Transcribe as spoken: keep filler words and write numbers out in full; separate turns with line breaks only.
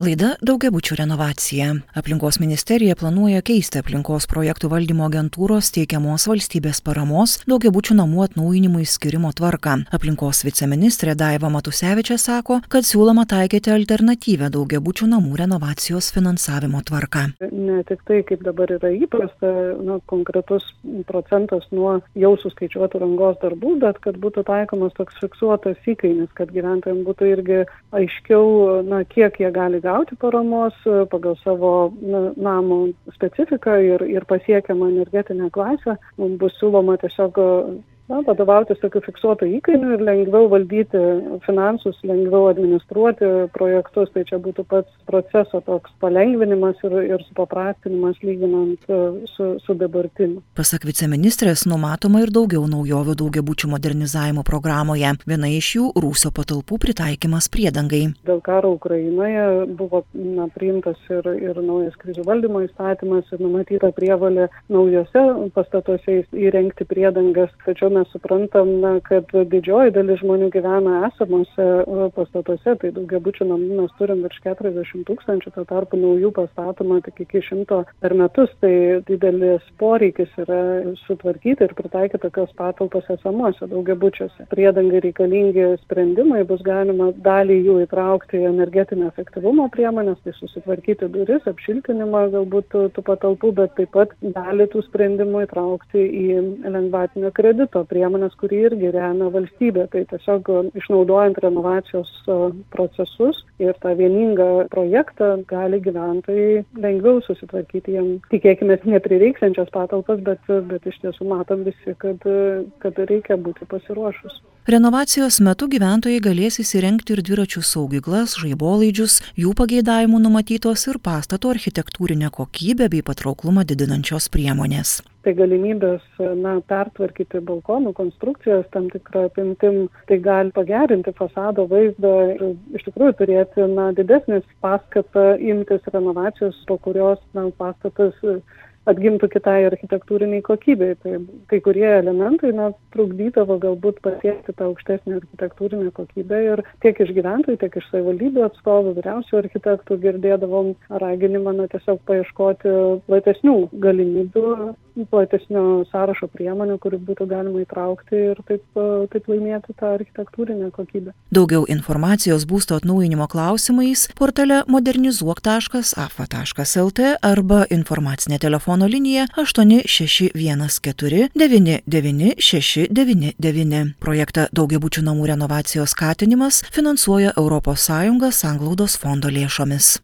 Laida Daugiabučių renovacija. Aplinkos ministerija planuoja keisti aplinkos projektų valdymo agentūros teikiamos valstybės paramos daugiabučių namų atnaujinimui skirimo tvarką. Aplinkos viceministrė Daiva Matusevičė sako, kad siūloma taikyti alternatyvią daugiabučių namų renovacijos finansavimo tvarką.
Ne tik tai, kaip dabar yra įprasta, na, konkretus procentas nuo jau suskaičiuotų rangos darbų, bet kad būtų taikomas toks fiksuotas įkainis, kad gyventojams būtų irgi aiškiau, na, kiek jie gali gauti gauti paramos pagal savo na, namo specifiką ir, ir pasiekiamą energetinę klasę. Mums bus siūloma tiesiog na, vadovautis tokiu fiksuotu įkainiu ir lengviau valdyti finansus, lengviau administruoti projektus. Tai čia būtų pats proceso toks palengvinimas ir, ir supaprastinimas lyginant su, su dabartiniu.
Pasak viceministrės, numatoma ir daugiau naujovių daugiabučių modernizavimo programoje. Viena iš jų – rūsio patalpų pritaikymas priedangai.
Dėl karo Ukrainoje buvo na, priimtas ir, ir naujas krizių valdymo įstatymas ir numatyta prievolė naujose pastatuose įrengti priedangas. Tačiau mes suprantam, na, kad didžioji dalis žmonių gyvena esamuose pastatuose, tai daugiabučių namų mes turim virš keturiasdešimt tūkstančių, tuo tarpu naujų pastatoma tik iki šimto per metus, tai didelis poreikis yra sutvarkyti ir pritaikyti tokios patalpas esamuose daugiabučiuose. Priedangai reikalingi sprendimai, bus galima dalį jų įtraukti į energetinio efektyvumo priemonės, tai susitvarkyti duris, apšiltinimą galbūt tų, tų patalpų, bet taip pat dalį tų sprendimų įtraukti į lengvatinio kredito priemonės, kurį irgi remia valstybė. Tai tiesiog išnaudojant renovacijos procesus ir tą vieningą projektą gali gyventojai lengviau susitvarkyti. Jiems tikėkime neprireiksiančias patalpas, bet, bet iš tiesų matom visi, kad, kad reikia būti pasiruošus.
Renovacijos metu gyventojai galės įsirengti ir dviračių saugyklas, žaibolaidžius, jų pageidavimų numatytos ir pastato architektūrinę kokybę bei patrauklumą didinančios priemonės.
Tai galimybės na, pertvarkyti balkonų konstrukcijas tam tikrą apimtim, tai gali pagerinti fasado vaizdą ir iš tikrųjų turėti na, didesnės paskatą imtis renovacijos, po kurios na, pastatas atgimtų kitai architektūriniai kokybei. Tai kai kurie elementai na, trukdydavo galbūt pasiekti tą aukštesnę architektūrinę kokybę ir tiek iš gyventojų, tiek iš savivaldybių atstovų, vyriausių architektų girdėdavom raginimą na, tiesiog paieškoti platesnių galimybių, platesnio sąrašo priemonių, kurį būtų galima įtraukti ir taip, taip laimėti tą architektūrinę kokybę.
Daugiau informacijos būsto atnaujinimo klausimais portale modernizuok taškas a f a taškas el t arba informacinė telefono linija aštuoni šeši vienas keturi devyni devyni šeši devyni devyni. Projektą daugiabučių namų renovacijos skatinimas finansuoja Europos Sąjunga Sanglaudos fondo lėšomis.